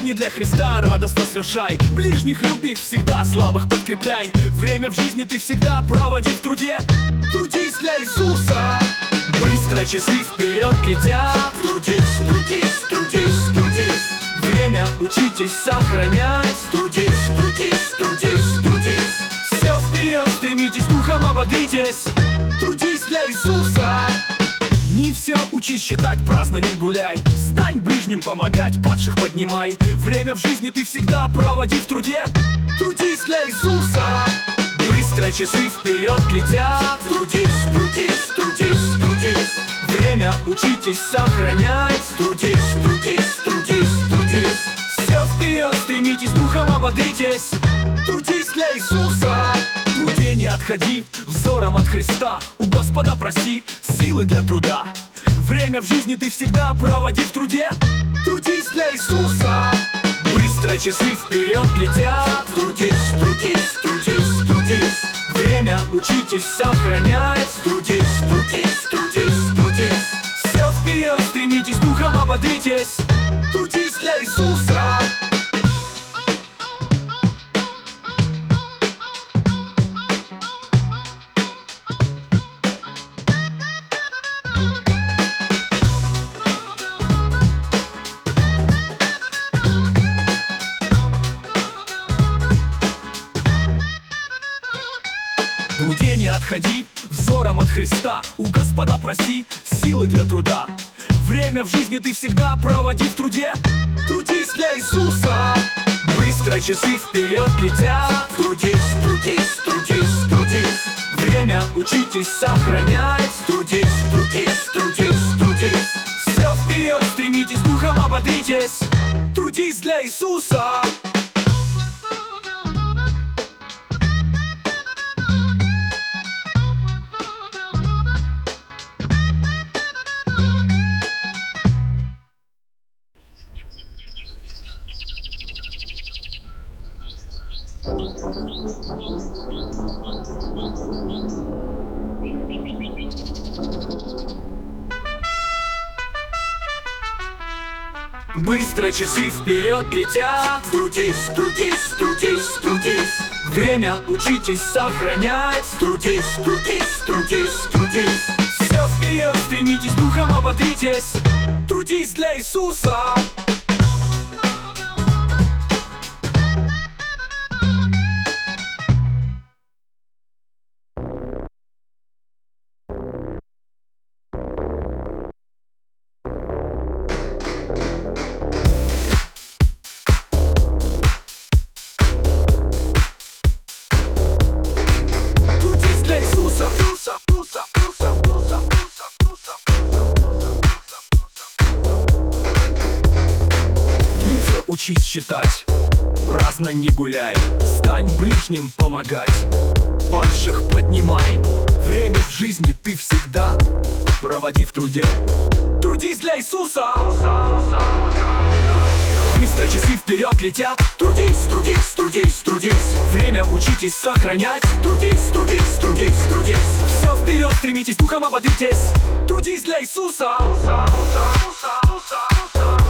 жизни для Христа радостно совершай. Ближних люби всегда, слабых подкрепляй. Время в жизни ты всегда проводи в труде. Трудись для Иисуса. Быстро часы вперед летят. Трудись, трудись, трудись, трудись. Время учитесь сохранять. Трудись, трудись, трудись, трудись. Все вперед, стремитесь, духом ободритесь. Трудись для Иисуса. Не все учись считать, праздно не гуляй. Стань ближним помогать, падших поднимай. Время в жизни ты всегда проводи в труде. Трудись для Иисуса. Быстро часы вперед летят. Трудись, трудись, трудись, трудись. Время учитесь сохранять. Трудись, трудись, трудись, трудись. Все вперед, стремитесь, духом ободритесь. Трудись для Иисуса. В труде не отходи, взором от Христа. У Господа проси силы для труда. Время в жизни ты всегда проводи в труде. Трудись для Иисуса. Быстро часы вперед летят. Трудись, трудись, трудись, трудись. Время учитесь сохранять. Трудись, трудись, трудись, трудись. Все вперед, стремитесь, духом ободритесь. Трудись для Иисуса. В труде не отходи, взором от Христа. У Господа проси силы для труда. Время в жизни ты всегда проводи в труде. Трудись для Иисуса. Быстро часы вперед летят. Трудись, трудись, трудись, трудись. Время учитесь сохранять. Трудись, трудись, трудись, трудись. Все вперед, стремитесь, духом ободритесь. Трудись для Иисуса. Быстро часы вперед летят. Трудись, трудись, трудись, трудись. Время учитесь сохранять. Трудись, трудись, трудись, трудись. Все вперед, стремитесь, духом ободритесь. Трудись для Иисуса. Учись считать, праздно не гуляй. Стань ближним помогать, падших поднимай. Время в жизни ты всегда проводи в труде. Трудись для Иисуса. Быстро часы вперед летят. Трудись, трудись, трудись, трудись. Время учитесь сохранять. Трудись, трудись, трудись, трудись. Все вперед, стремитесь, духом ободритесь. Трудись для Иисуса.